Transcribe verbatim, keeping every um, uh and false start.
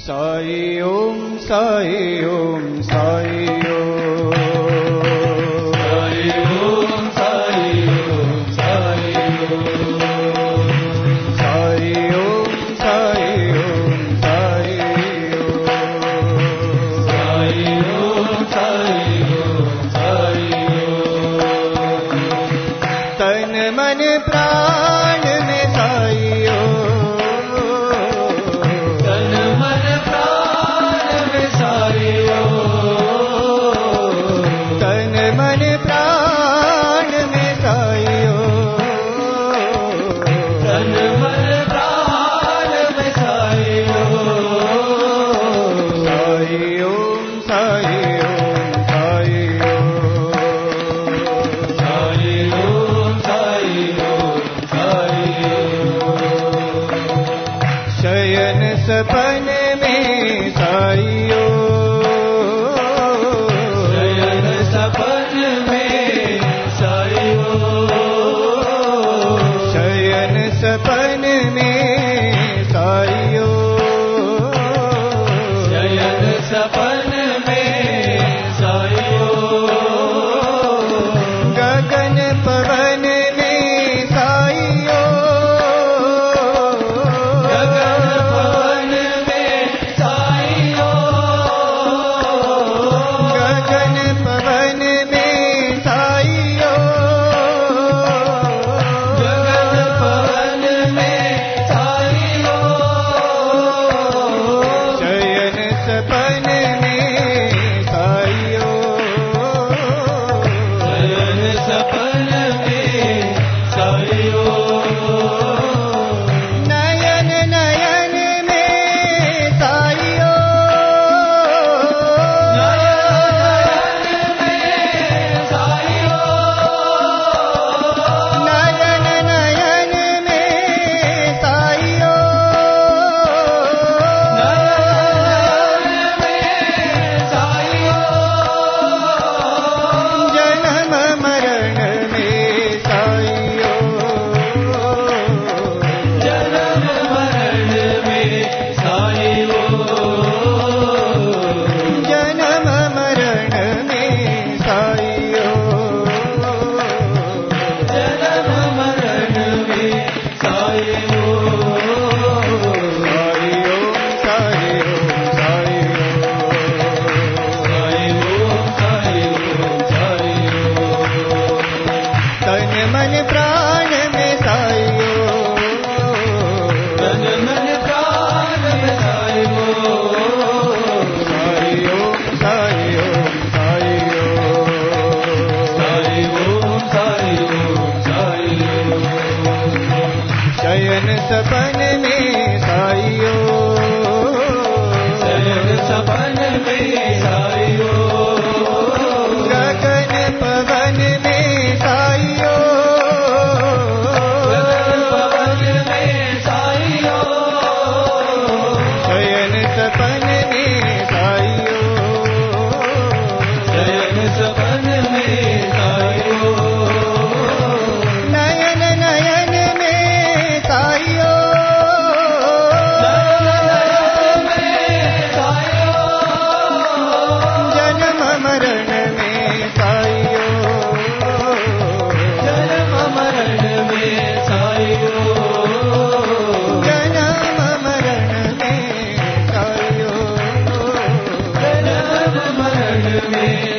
साई ओम साई ओम साई ओम साई ओम साई ओम साई ओम साई ओम साई ओम साई ओम साई ओम साई ओम तन मन प्राण में साई सपन में साईयो शयन सपन में साईयो शयन सपन में साईयो शयन सपन में साईयो गगन पवन में साईयो शयन सपन में साईयो शयन सपन में साईयो गगन पवन में साईयो गगन पवन में साईयो शयन सपन में साईयो शयन सपन में साईयो में